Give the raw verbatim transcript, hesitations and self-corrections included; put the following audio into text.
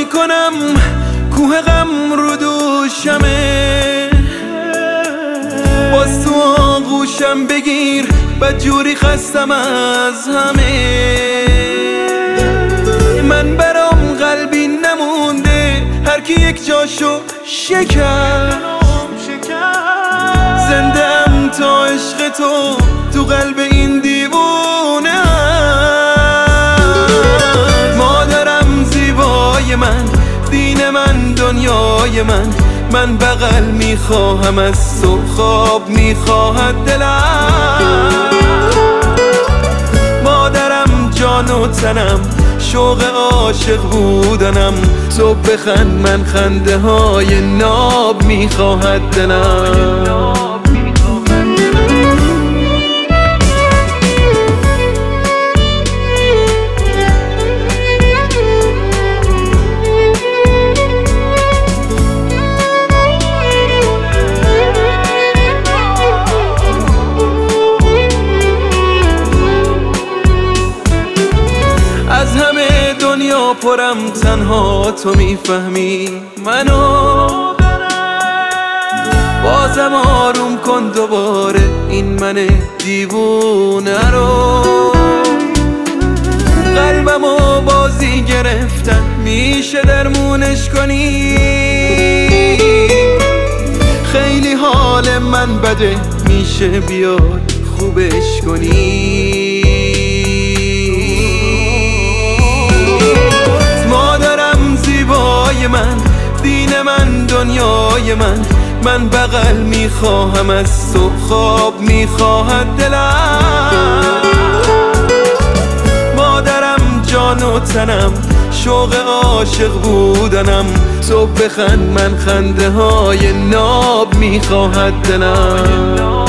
میکنم کوه غم رو دوشمه، باز تو آغوشم بگیر بدجوری خستم از همه. من برام قلبی نمونده هر کی یک جاشو شکست، زنده ام تا عشق تو تو قلب این دیوونه. مادرم زیبای من، دین من، دنیای من، من بغل میخواهم از تو، خواب میخواهد دلم. مادرم جان و تنم، شوق عاشق بودنم، تو بخند من خنده های ناب میخواهد دلم. از همه دنیا پرم تنها تو میفهمی منو، بازم آروم کن دوباره این من دیوونه رو. قلبمو بازی گرفتن میشه درمونش کنی، خیلی حال من بده میشه بیاد خوبش کنی. من دین من، دنیای من، من بغل میخواهم از تو، خواب میخواهد دلم. مادرم جان و تنم، شوق عاشق بودنم، تو بخند من خنده های ناب میخواهد دلم.